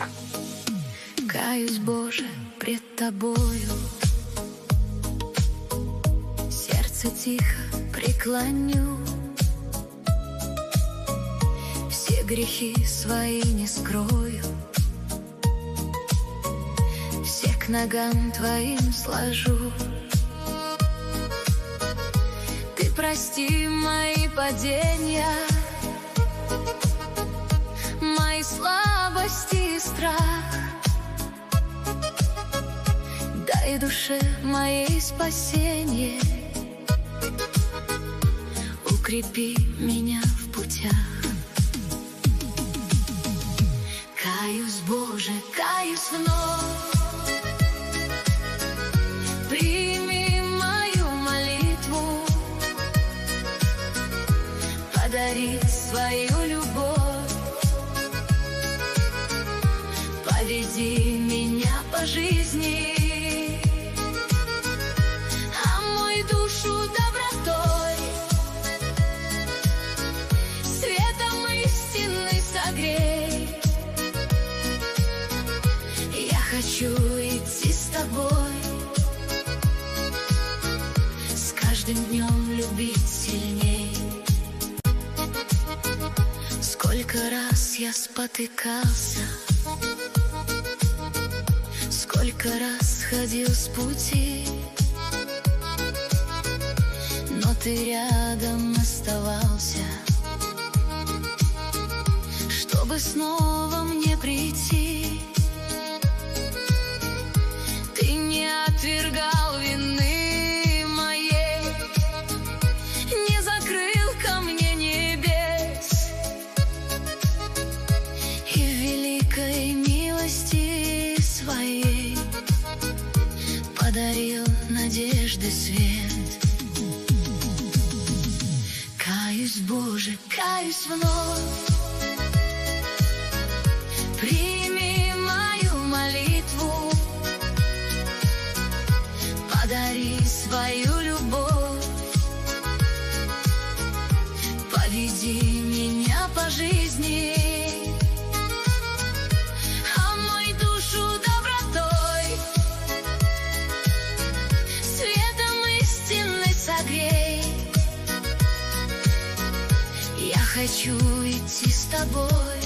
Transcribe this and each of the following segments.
Каюсь, Боже, пред Тобою, сердце тихо преклоню, все грехи свои не скрою, все к ногам Твоим сложу. Ты прости мои падения, мои слабости и страх. Дай душе моей спасение, укрепи меня в путях. Каюсь, Боже, каюсь вновь, прими мою молитву, подари свою любовь, поведи меня по жизни, душу добротой, светом истины согрей. Я хочу идти с Тобой, с каждым днем любить сильней. Сколько раз я спотыкался, сколько раз ходил с пути, но Ты рядом оставался, чтобы снова мне прийти. Ты не отвергал вины моей, не закрыл ко мне небес, и в великой милости Своей подарил надежды свет. Каюсь, Боже, каюсь вновь, прими мою молитву, подари свою любовь, поведи меня по жизни, омой душу добротой, светом истины согрей. Я хочу идти с Тобой,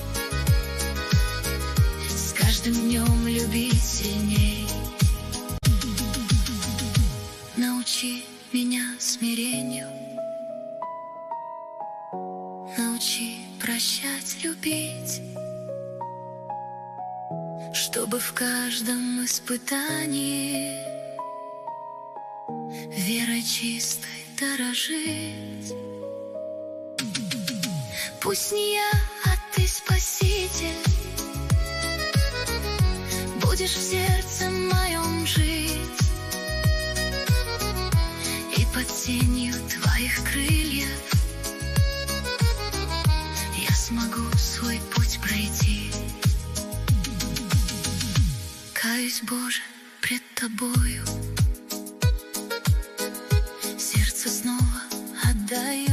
с каждым днем любить сильней. Научи меня смирению, научи прощать, любить, чтобы в каждом испытании верой чистой дорожить. Пусть не я, а Ты, Спаситель, будешь в сердце моем жить, и под тенью Твоих крыльев я смогу свой путь пройти. Каюсь, Боже, пред Тобою, сердце снова отдаю,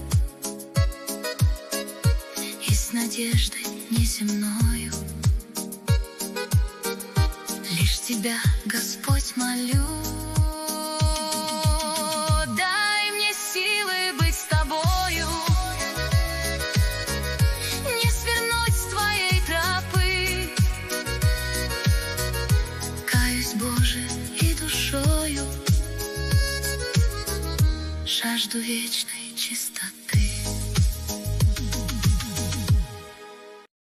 с надеждой неземною, лишь Тебя, Господь, молю. Дай мне силы быть с Тобою, не свернуть с Твоей тропы. Каюсь, Боже, и душою, жажду вечной чистоты.